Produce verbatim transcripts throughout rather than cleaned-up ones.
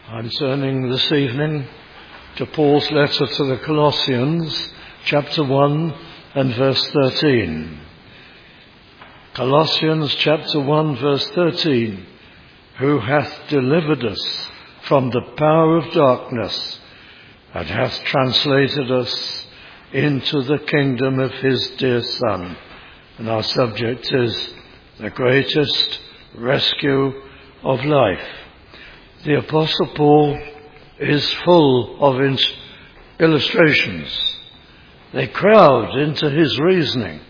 I'm turning this evening to Paul's letter to the Colossians, chapter one and verse thirteen. Colossians chapter one, verse thirteen. Who hath delivered us from the power of darkness and hath translated us into the kingdom of his dear Son. And our subject is the greatest rescue of life. The Apostle Paul is full of in- illustrations. They crowd into his reasoning.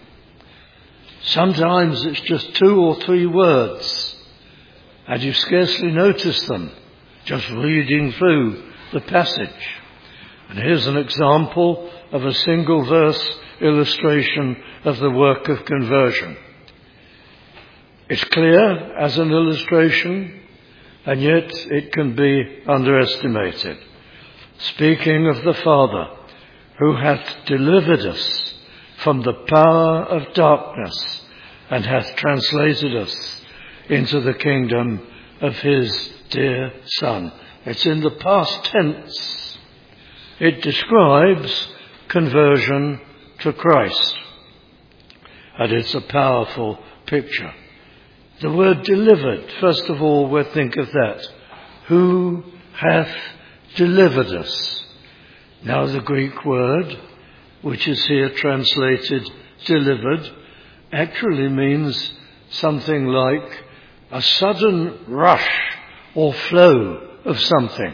Sometimes it's just two or three words, and you scarcely notice them just reading through the passage. And here's an example of a single verse illustration of the work of conversion. It's clear as an illustration, and yet it can be underestimated. Speaking of the Father, who hath delivered us from the power of darkness and hath translated us into the kingdom of his dear Son. It's in the past tense. It describes conversion to Christ, and it's a powerful picture. The word delivered, first of all, we'll think of that. Who hath delivered us? Now the Greek word, which is here translated delivered, actually means something like a sudden rush or flow of something.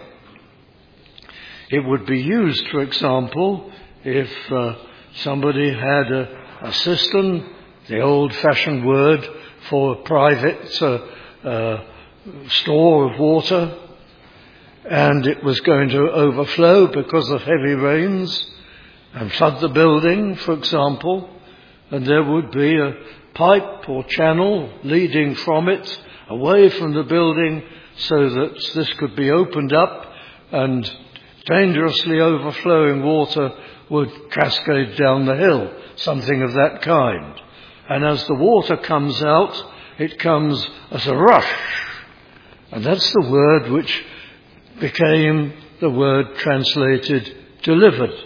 It would be used, for example, if uh, somebody had a, a cistern, the old-fashioned word for a private uh, uh, store of water, and it was going to overflow because of heavy rains and flood the building, for example, and there would be a pipe or channel leading from it away from the building so that this could be opened up and dangerously overflowing water would cascade down the hill, something of that kind. And as the water comes out, it comes as a rush. And that's the word which became the word translated delivered.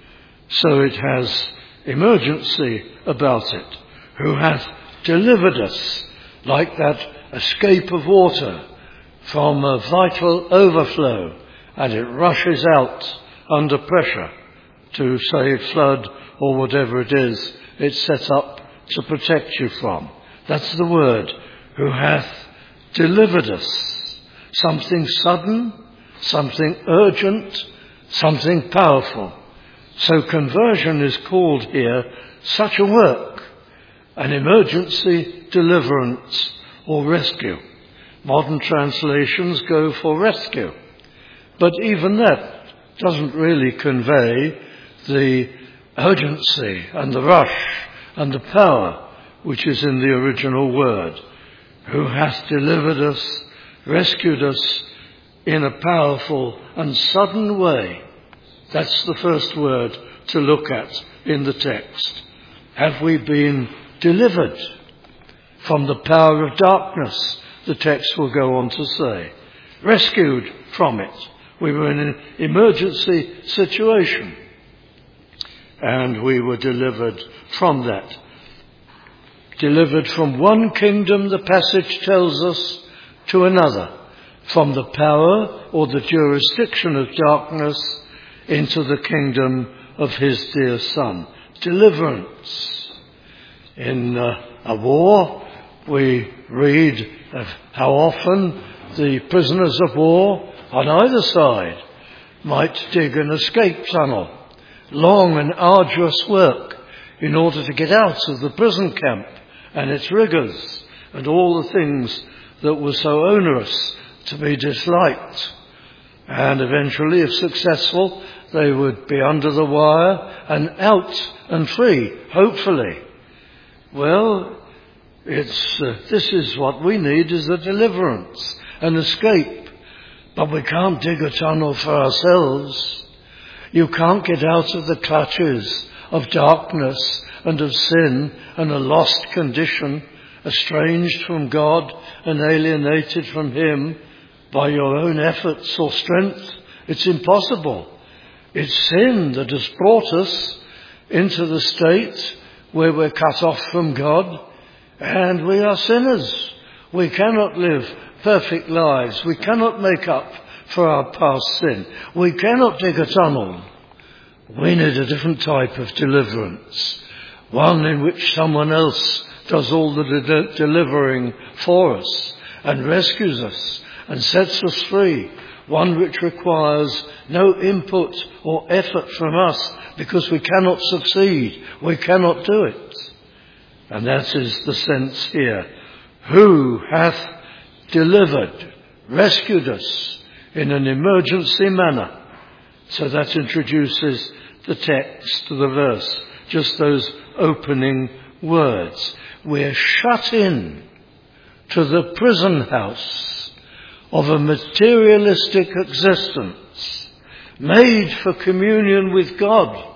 So it has emergency about it. Who hath delivered us, like that escape of water from a vital overflow, and it rushes out under pressure to save flood or whatever it is it's set up to protect you from. That's the word, who hath delivered us. Something sudden, something urgent, something powerful. So conversion is called here such a work, an emergency deliverance or rescue. Modern translations go for rescue, but even that doesn't really convey the urgency and the rush and the power which is in the original word. Who hath delivered us, rescued us in a powerful and sudden way. That's the first word to look at in the text. Have we been delivered from the power of darkness? The text will go on to say. Rescued from it. We were in an emergency situation, and we were delivered from that. Delivered from one kingdom, the passage tells us, to another. From the power or the jurisdiction of darkness into the kingdom of his dear Son. Deliverance. In uh, a war, we read of how often the prisoners of war on either side might dig an escape tunnel. Long and arduous work in order to get out of the prison camp and its rigours and all the things that were so onerous to be disliked. And eventually, if successful, they would be under the wire and out and free, hopefully. Well, it's uh, this is what we need, is a deliverance, an escape. But we can't dig a tunnel for ourselves. You can't get out of the clutches of darkness and of sin and a lost condition, estranged from God and alienated from him, by your own efforts or strength. It's impossible. It's sin that has brought us into the state where we're cut off from God, and we are sinners. We cannot live perfect lives. We cannot make up for our past sin. We cannot dig a tunnel. We need a different type of deliverance, one in which someone else does all the de- delivering for us and rescues us and sets us free, one which requires no input or effort from us because we cannot succeed, we cannot do it. And that is the sense here. Who hath delivered, rescued us in an emergency manner? So that introduces the text to the verse, just those opening words. We're shut in to the prison house of a materialistic existence, made for communion with God,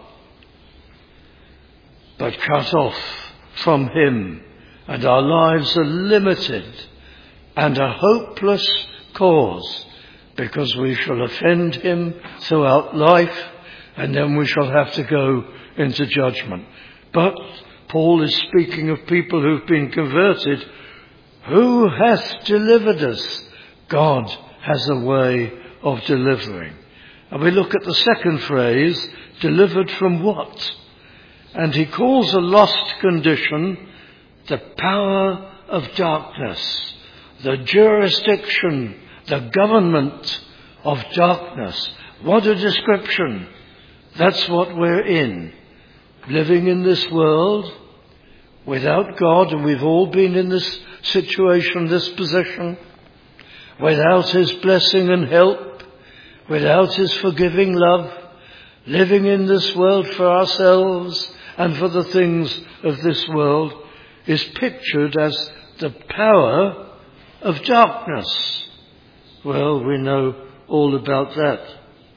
but cut off from Him, and our lives are limited and a hopeless cause, because we shall offend Him throughout life, and then we shall have to go into judgment. But Paul is speaking of people who've been converted. Who hath delivered us? God has a way of delivering. And we look at the second phrase, delivered from what? And he calls a lost condition the power of darkness, the jurisdiction, the government of darkness. What a description. That's what we're in. Living in this world without God, and we've all been in this situation, this position, without His blessing and help, without His forgiving love, living in this world for ourselves and for the things of this world, is pictured as the power of darkness. Well, we know all about that.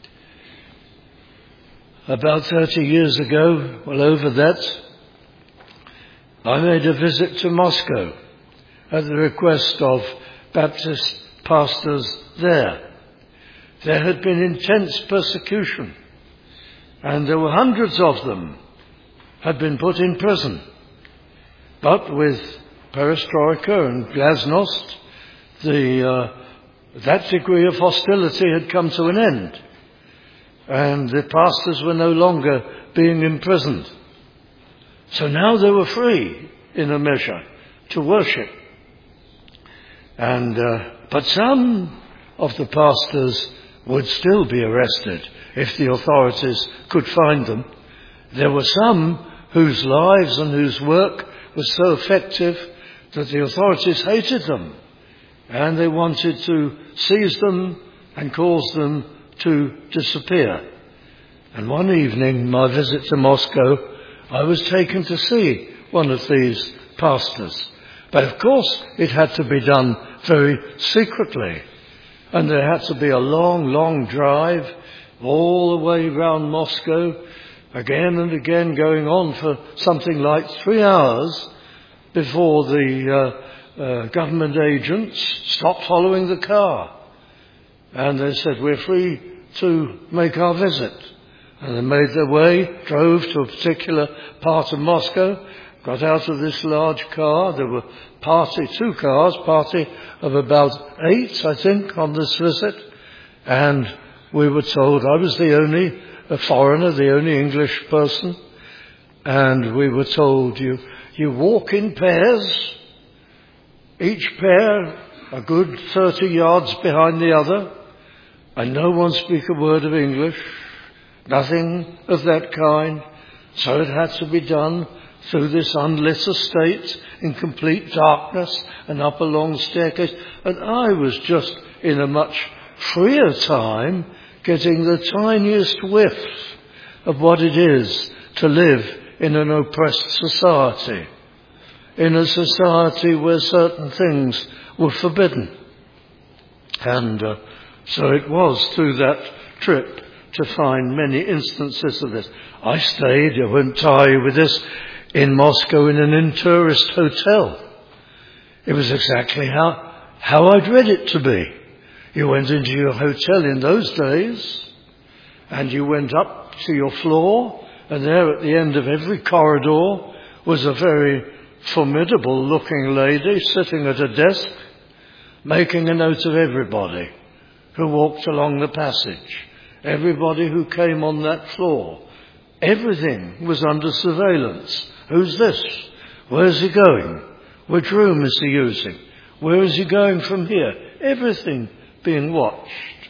About thirty years ago, well over that, I made a visit to Moscow at the request of Baptist pastors there. There had been intense persecution, and there were hundreds of them had been put in prison. But with perestroika and glasnost, the, uh, that degree of hostility had come to an end, and the pastors were no longer being imprisoned. So now they were free, in a measure, to worship. And uh, but some of the pastors would still be arrested if the authorities could find them. There were some whose lives and whose work was so effective that the authorities hated them, and they wanted to seize them and cause them to disappear. And one evening, my visit to Moscow, I was taken to see one of these pastors. But of course, it had to be done very secretly. And there had to be a long, long drive all the way round Moscow, again and again, going on for something like three hours before the uh, uh, government agents stopped following the car. And they said, we're free to make our visit. And they made their way, drove to a particular part of Moscow, got out of this large car. There were party, two cars, party of about eight, I think, on this visit. And we were told, I was the only a foreigner, the only English person. And we were told, you, you walk in pairs, each pair a good thirty yards behind the other, and no one speak a word of English. Nothing of that kind. So it had to be done through this unlit estate in complete darkness and up a long staircase. And I was just in a much freer time getting the tiniest whiff of what it is to live in an oppressed society, in a society where certain things were forbidden. And uh, so it was through that trip to find many instances of this. I stayed, I won't tire you with this, in Moscow in an in-tourist hotel. It was exactly how, how I'd read it to be. You went into your hotel in those days, and you went up to your floor, and there at the end of every corridor was a very formidable looking lady sitting at a desk, making a note of everybody who walked along the passage, everybody who came on that floor. Everything was under surveillance. Who's this? Where's he going? Which room is he using? Where is he going from here? Everything being watched.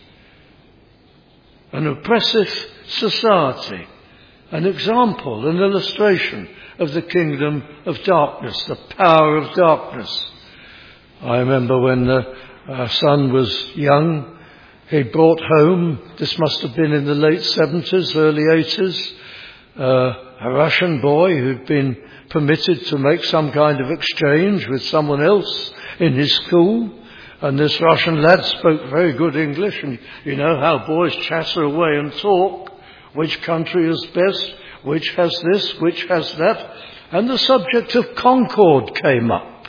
An oppressive society, an example, an illustration of the kingdom of darkness, the power of darkness. I remember when uh, our son was young, he brought home, this must have been in the late seventies, early eighties, uh, a Russian boy who'd been permitted to make some kind of exchange with someone else in his school. And this Russian lad spoke very good English, and you know how boys chatter away and talk. Which country is best? Which has this? Which has that? And the subject of Concord came up.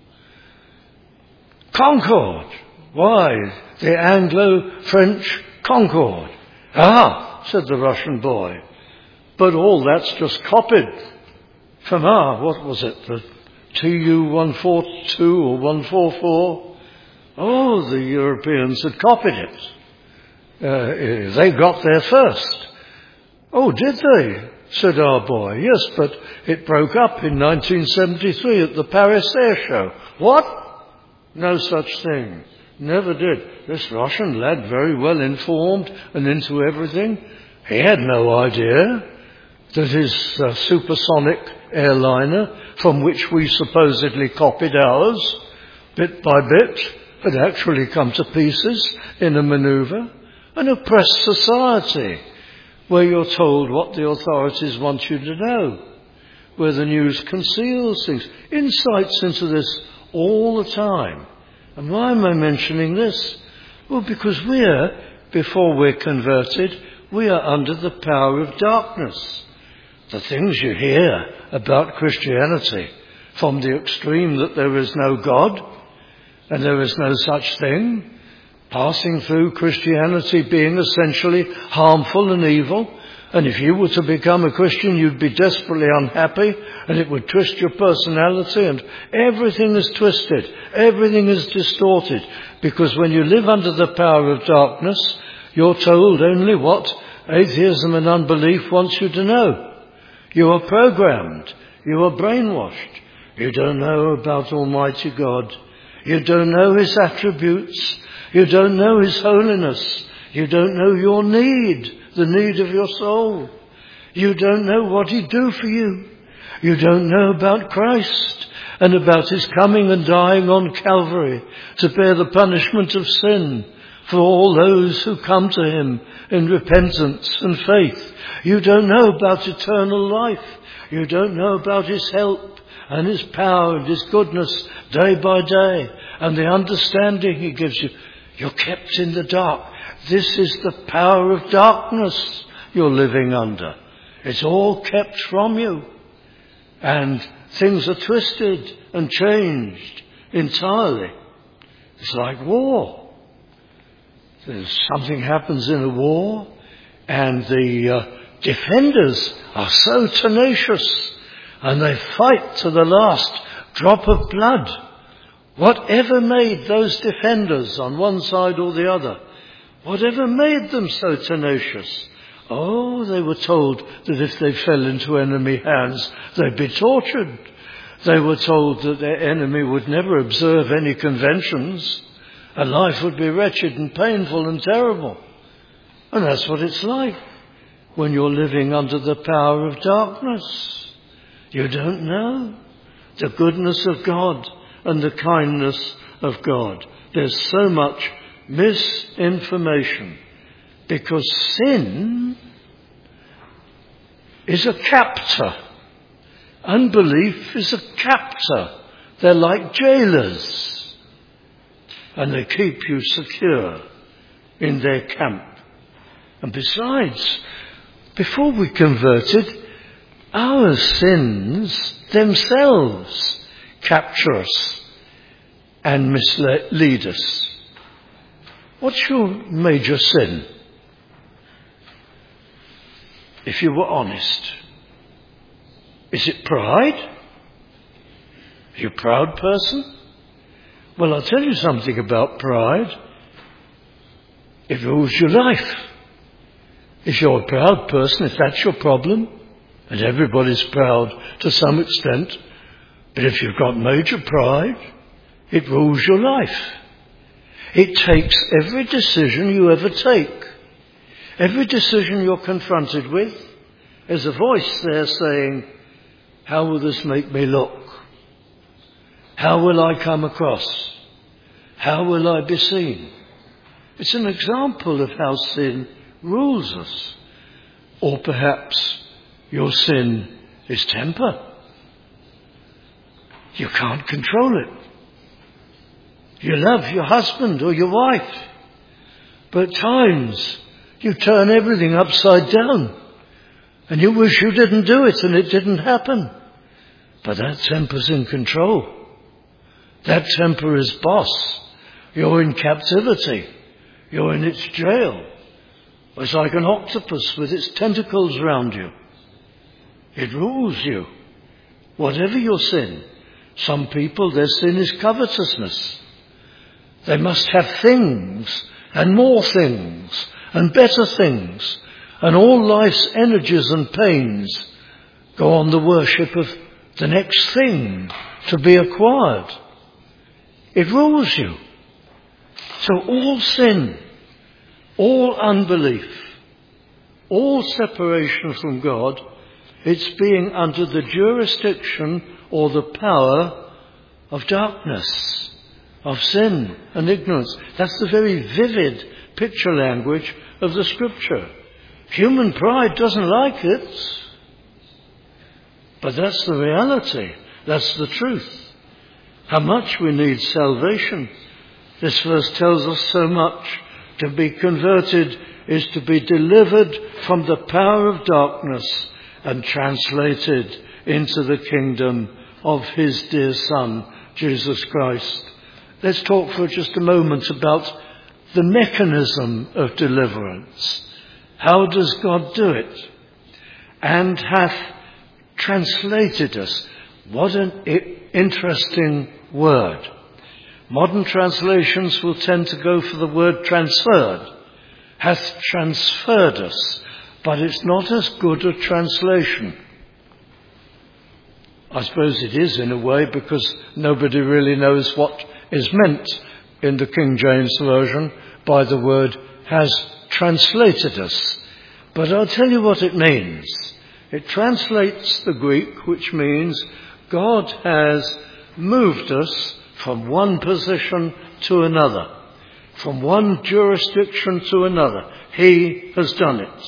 Concord. Why? The Anglo-French Concord. Ah, said the Russian boy. But all that's just copied from our, what was it, the T U one forty-two or one forty-four? Oh, the Europeans had copied it. Uh, they got there first. Oh, did they? Said our boy. Yes, but it broke up in nineteen seventy-three at the Paris Air Show. What? No such thing. Never did. This Russian lad, very well informed and into everything, he had no idea that his uh, supersonic airliner, from which we supposedly copied ours, bit by bit, had actually come to pieces in a manoeuvre. An oppressed society where you're told what the authorities want you to know, where the news conceals things, insights into this all the time. And why am I mentioning this? Well, because we're, before we're converted, we are under the power of darkness. The things you hear about Christianity, from the extreme that there is no God and there is no such thing, passing through Christianity being essentially harmful and evil, and if you were to become a Christian you'd be desperately unhappy and it would twist your personality, and everything is twisted, everything is distorted, because when you live under the power of darkness you're told only what atheism and unbelief wants you to know. You are programmed, you are brainwashed. You don't know about Almighty God, you don't know His attributes, you don't know His holiness, you don't know your need, the need of your soul. You don't know what He'd do for you. You don't know about Christ and about His coming and dying on Calvary to bear the punishment of sin for all those who come to Him in repentance and faith. You don't know about eternal life. You don't know about His help and His power and His goodness day by day and the understanding He gives you. You're kept in the dark. This is the power of darkness you're living under. It's all kept from you. And things are twisted and changed entirely. It's like war. There's something happens in a war, and the uh, defenders are so tenacious, and they fight to the last drop of blood. Whatever made those defenders on one side or the other, whatever made them so tenacious? Oh, they were told that if they fell into enemy hands, they'd be tortured. They were told that their enemy would never observe any conventions, and life would be wretched and painful and terrible. And that's what it's like when you're living under the power of darkness. You don't know the goodness of God and the kindness of God. There's so much misinformation because sin is a captor. Unbelief is a captor. They're like jailers, and they keep you secure in their camp. And besides, before we converted, our sins themselves capture us and mislead us. What's your major sin? If you were honest. Is it pride? Are you a proud person? Well, I'll tell you something about pride. It rules your life. If you're a proud person, if that's your problem, and everybody's proud to some extent, but if you've got major pride, it rules your life. It takes every decision you ever take. Every decision you're confronted with, there's a voice there saying, how will this make me look? How will I come across? How will I be seen? It's an example of how sin rules us. Or perhaps your sin is temper. You can't control it. You love your husband or your wife, but at times you turn everything upside down and you wish you didn't do it and it didn't happen. But that temper's in control. That temper is boss. You're in captivity. You're in its jail. It's like an octopus with its tentacles round you. It rules you. Whatever your sin. Some people, their sin is covetousness. They must have things and more things and better things. And all life's energies and pains go on the worship of the next thing to be acquired. It rules you. So all sin, all unbelief, all separation from God, it's being under the jurisdiction or the power of darkness, of sin and ignorance. That's the very vivid picture language of the Scripture. Human pride doesn't like it, but that's the reality. That's the truth. How much we need salvation. This verse tells us so much. To be converted is to be delivered from the power of darkness and translated into the kingdom of his dear Son, Jesus Christ. Let's talk for just a moment about the mechanism of deliverance. How does God do it? And hath translated us. What an interesting word. Modern translations will tend to go for the word transferred. Hath transferred us. But it's not as good a translation. I suppose it is in a way, because nobody really knows what is meant in the King James Version by the word has translated us. But I'll tell you what it means. It translates the Greek, which means God has moved us from one position to another, from one jurisdiction to another. He has done it.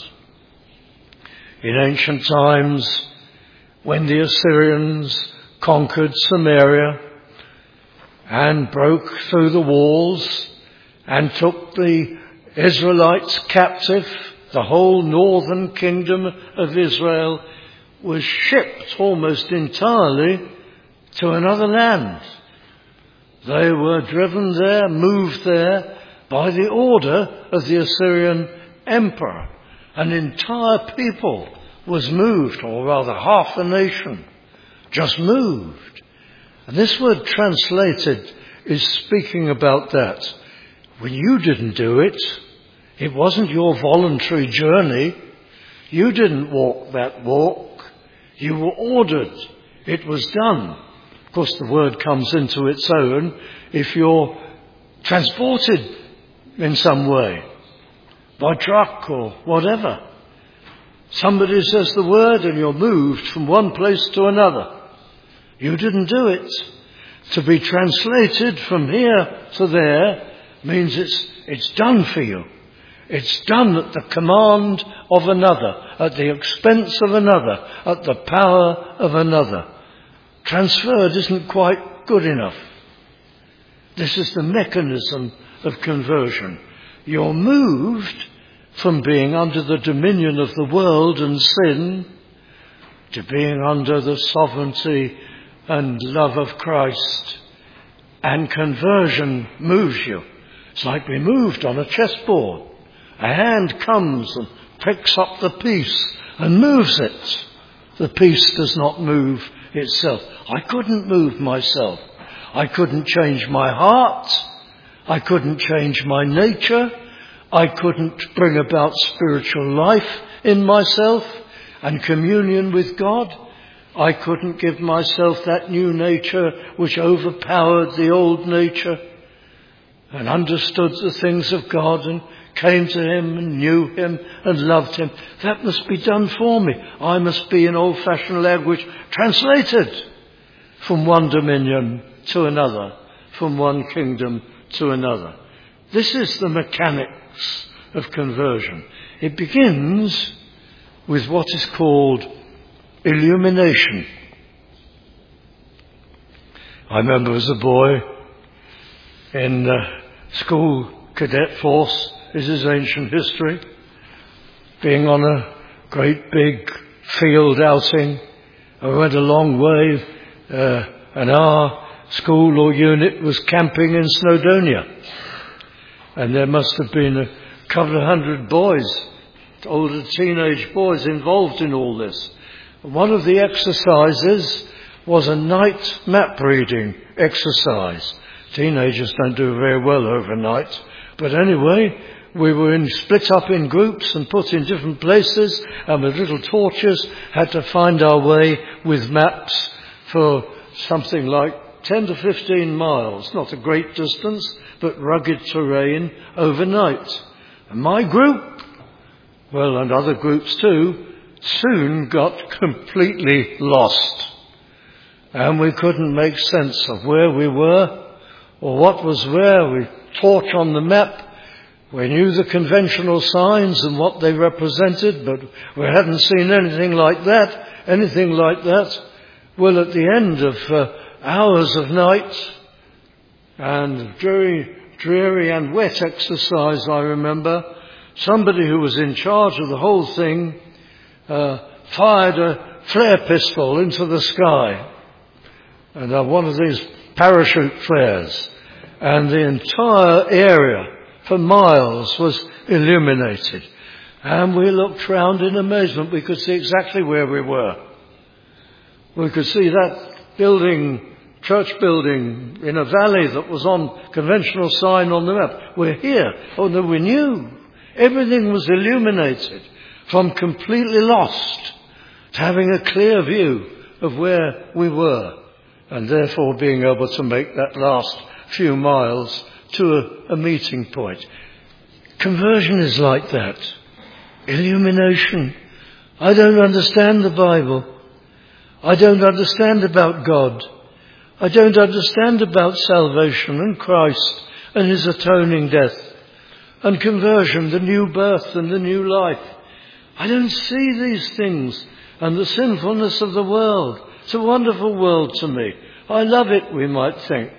In ancient times, when the Assyrians conquered Samaria and broke through the walls and took the Israelites captive, the whole northern kingdom of Israel was shipped almost entirely to another land. They were driven there, moved there by the order of the Assyrian emperor. An entire people was moved, or rather half a nation, just moved. And this word translated is speaking about that. When you didn't do it, it wasn't your voluntary journey. You didn't walk that walk. You were ordered. It was done. Of course, the word comes into its own if you're transported in some way, by truck or whatever. Somebody says the word and you're moved from one place to another. You didn't do it. To be translated from here to there means it's, it's done for you. It's done at the command of another, at the expense of another, at the power of another. Transferred isn't quite good enough. This is the mechanism of conversion. You're moved from being under the dominion of the world and sin to being under the sovereignty and love of Christ. And conversion moves you. It's like we moved on a chessboard. A hand comes and picks up the piece and moves it. The piece does not move itself. I couldn't move myself. I couldn't change my heart. I couldn't change my nature. I couldn't bring about spiritual life in myself and communion with God. I couldn't give myself that new nature which overpowered the old nature and understood the things of God and came to him and knew him and loved him. That must be done for me. I must be in old-fashioned language translated from one dominion to another, from one kingdom to another. This is the mechanics of conversion. It begins with what is called illumination. I remember as a boy in uh, school cadet force, this is ancient history, being on a great big field outing. I went a long way, uh, and our school or unit was camping in Snowdonia. And there must have been a couple of hundred boys, older teenage boys, involved in all this. One of the exercises was a night map reading exercise. Teenagers don't do very well overnight. But anyway, we were in, split up in groups and put in different places, and with little torches had to find our way with maps for something like ten to fifteen miles. Not a great distance, but rugged terrain overnight. And my group, well, and other groups too, soon got completely lost. And we couldn't make sense of where we were or what was where. We torch on the map. We knew the conventional signs and what they represented, but we hadn't seen anything like that, anything like that. Well, at the end of uh, hours of night and dreary, dreary and wet exercise, I remember, somebody who was in charge of the whole thing uh, fired a flare pistol into the sky. And uh, one of these parachute flares. And the entire area for miles was illuminated. And we looked round in amazement. We could see exactly where we were. We could see that building, church building in a valley that was on conventional sign on the map. We're here. Oh no, we knew. Everything was illuminated from completely lost to having a clear view of where we were, and therefore being able to make that last few miles to a, a meeting point. Conversion is like that. Illumination. I don't understand the Bible. I don't understand about God. I don't understand about salvation and Christ and his atoning death and conversion, the new birth and the new life. I don't see these things and the sinfulness of the world. It's a wonderful world to me. I love it, we might think.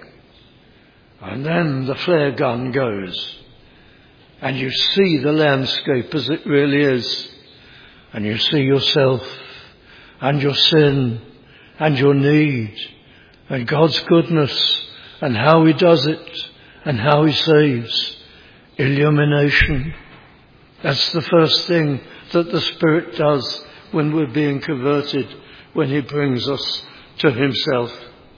And then the flare gun goes, and you see the landscape as it really is, and you see yourself and your sin and your need and God's goodness and how he does it and how he saves. Illumination. That's the first thing that the Spirit does when we're being converted, when he brings us to himself.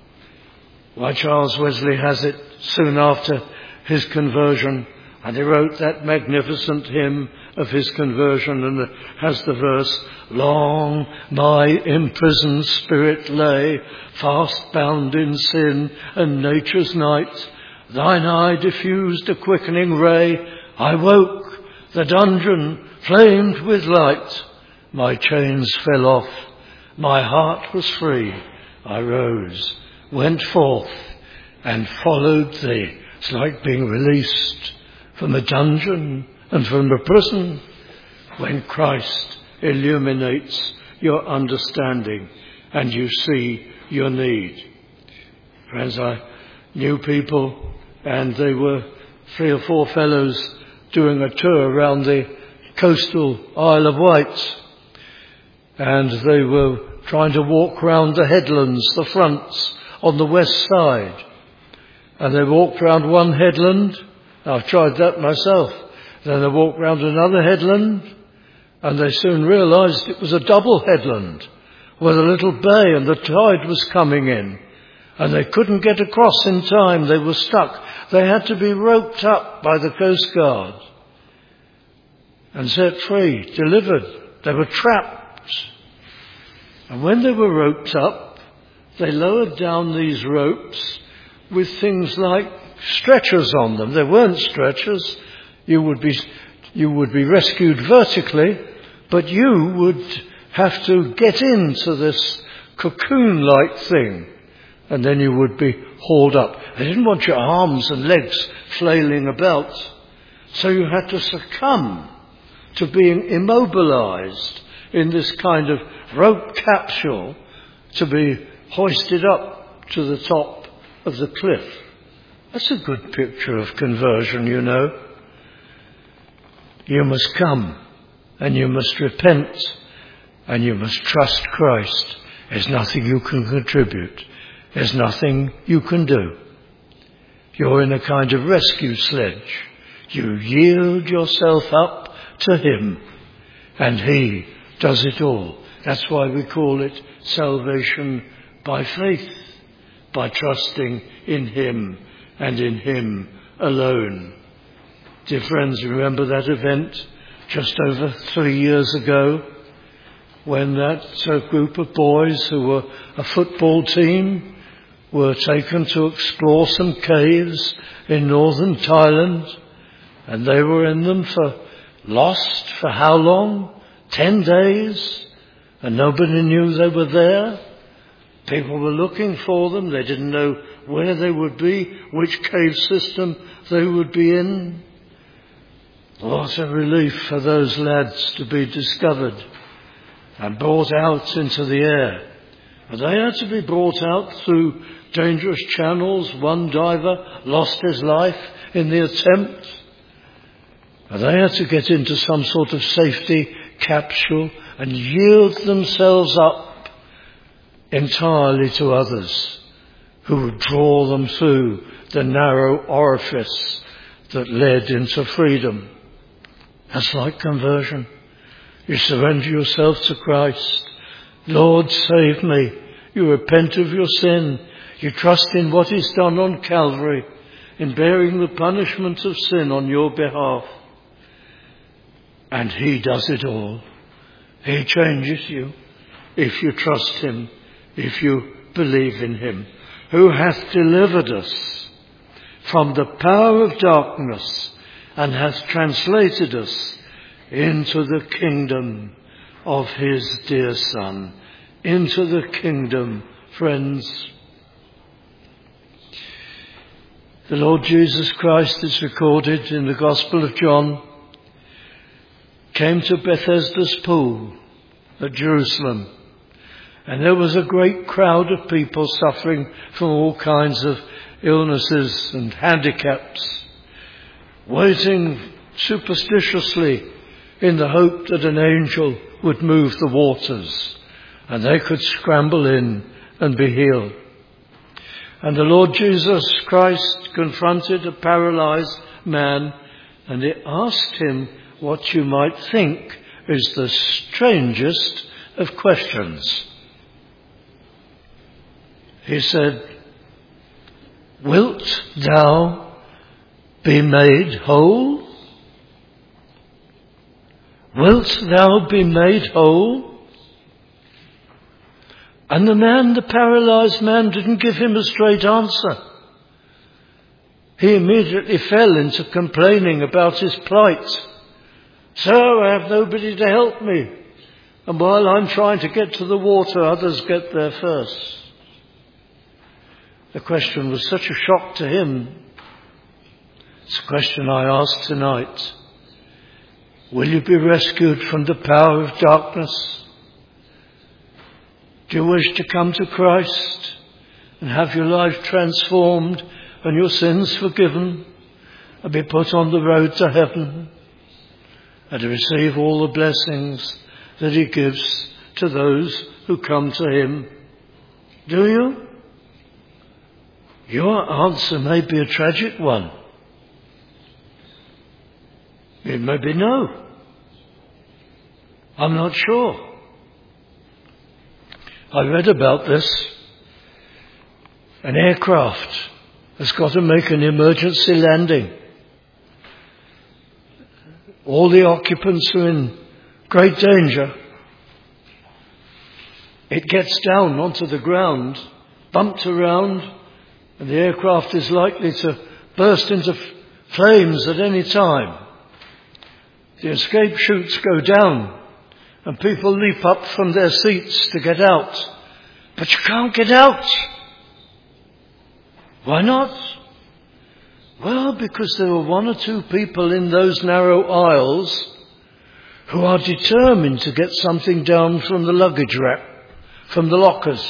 Why, Charles Wesley has it soon after his conversion, and he wrote that magnificent hymn of his conversion, and it has the verse, "Long my imprisoned spirit lay, fast bound in sin and nature's night. Thine eye diffused a quickening ray. I woke, the dungeon flamed with light. My chains fell off, my heart was free. I rose, went forth, and followed thee." It's like being released from a dungeon and from a prison when Christ illuminates your understanding and you see your need. Friends, I knew people, and they were three or four fellows doing a tour around the coastal Isle of Wight, and they were trying to walk round the headlands, the fronts on the west side. And they walked round one headland I've tried that myself. Then they walked round another headland, and they soon realised it was a double headland with a little bay, and the tide was coming in. And they couldn't get across in time. They were stuck. They had to be roped up by the Coast Guard and set free, delivered. They were trapped. And when they were roped up, they lowered down these ropes with things like stretchers on them. There weren't stretchers. You would be, you would be rescued vertically, but you would have to get into this cocoon-like thing, and then you would be hauled up. They didn't want your arms and legs flailing about, so you had to succumb to being immobilized in this kind of rope capsule to be hoisted up to the top of the cliff. That's a good picture of conversion, you know. You must come, and you must repent, and you must trust Christ. There's nothing you can contribute. There's nothing you can do. You're in a kind of rescue sledge. You yield yourself up to Him, and He does it all. That's why we call it salvation by faith, by trusting in Him and in Him alone. Dear friends, remember that event just over three years ago when that uh, group of boys who were a football team were taken to explore some caves in northern Thailand, and they were in them for lost for how long? Ten days, and nobody knew they were there. People were looking for them. They didn't know where they would be, which cave system they would be in. What a relief for those lads to be discovered and brought out into the air. But they had to be brought out through dangerous channels. One diver lost his life in the attempt. But they had to get into some sort of safety capsule and yield themselves up entirely to others who would draw them through the narrow orifice that led into freedom. That's like conversion. You surrender yourself to Christ. Lord, save me. You repent of your sin. You trust in what He's done on Calvary in bearing the punishment of sin on your behalf. And He does it all. He changes you if you trust Him, if you believe in Him, who hath delivered us from the power of darkness and hath translated us into the kingdom of His dear Son. Into the kingdom, friends. The Lord Jesus Christ, is recorded in the Gospel of John, came to Bethesda's pool at Jerusalem, and there was a great crowd of people suffering from all kinds of illnesses and handicaps, waiting superstitiously in the hope that an angel would move the waters and they could scramble in and be healed. And the Lord Jesus Christ confronted a paralyzed man, and He asked him what you might think is the strangest of questions. He said, "Wilt thou be made whole? Wilt thou be made whole?" And the man, the paralyzed man, didn't give him a straight answer. He immediately fell into complaining about his plight. "Sir, I have nobody to help me. And while I'm trying to get to the water, others get there first." The question was such a shock to him. It's a question I ask tonight. Will you be rescued from the power of darkness? Do you wish to come to Christ and have your life transformed and your sins forgiven and be put on the road to heaven and to receive all the blessings that He gives to those who come to Him? Do you? Your answer may be a tragic one. It may be no. I'm not sure. I read about this. An aircraft has got to make an emergency landing. All the occupants are in great danger. It gets down onto the ground, bumped around, and the aircraft is likely to burst into f- flames at any time. The escape chutes go down, and people leap up from their seats to get out. But you can't get out. Why not? Well, because there were one or two people in those narrow aisles who are determined to get something down from the luggage rack, from the lockers.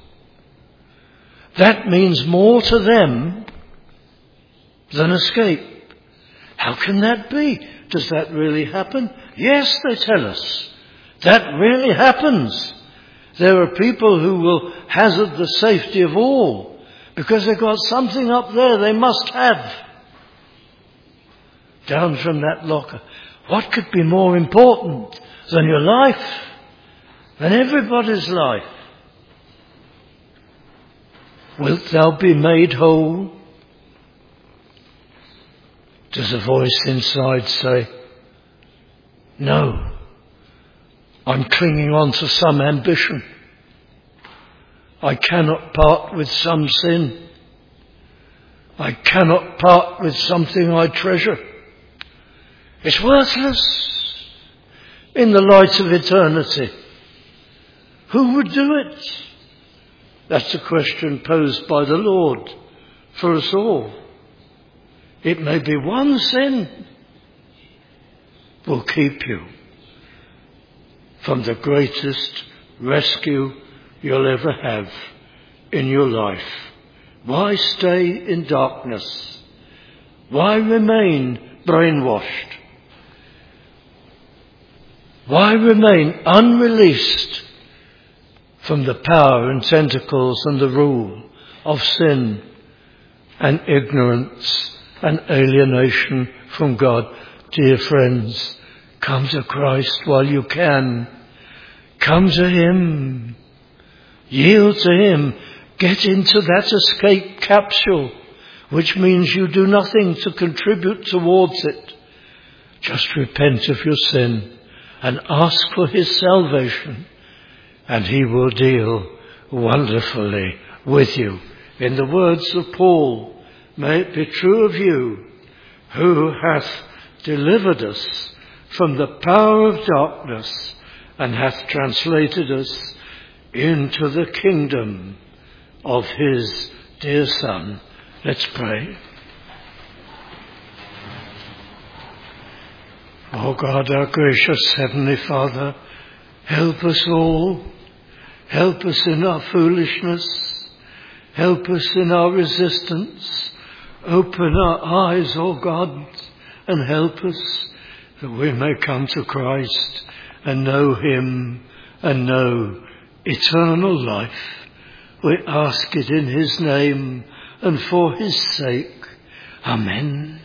That means more to them than escape. How can that be? Does that really happen? Yes, they tell us. That really happens. There are people who will hazard the safety of all because they've got something up there they must have. Down from that locker. What could be more important than your life? Than everybody's life? Wilt thou be made whole? Does a voice inside say, no, I'm clinging on to some ambition. I cannot part with some sin. I cannot part with something I treasure. It's worthless in the light of eternity. Who would do it? That's a question posed by the Lord for us all. It may be one sin will keep you from the greatest rescue you'll ever have in your life. Why stay in darkness? Why remain brainwashed? Why remain unreleased from the power and tentacles and the rule of sin and ignorance and alienation from God? Dear friends, come to Christ while you can. Come to Him. Yield to Him. Get into that escape capsule, which means you do nothing to contribute towards it. Just repent of your sin and ask for His salvation, and He will deal wonderfully with you. In the words of Paul, may it be true of you, who hath delivered us from the power of darkness and hath translated us into the kingdom of His dear Son. Let's pray. Oh God, our gracious Heavenly Father, help us all. Help us in our foolishness. Help us in our resistance. Open our eyes, O God, and help us that we may come to Christ and know Him and know eternal life. We ask it in His name and for His sake. Amen.